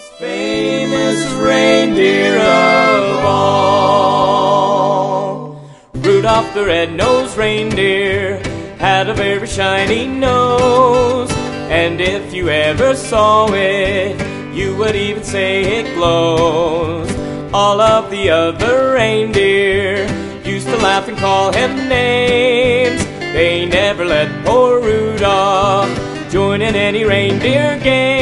famous reindeer of all. Rudolph the red-nosed reindeer had a very shiny nose, and if you ever saw it, you would even say it glows. All of the other reindeer used to laugh and call him names. They never let poor Rudolph join in any reindeer game.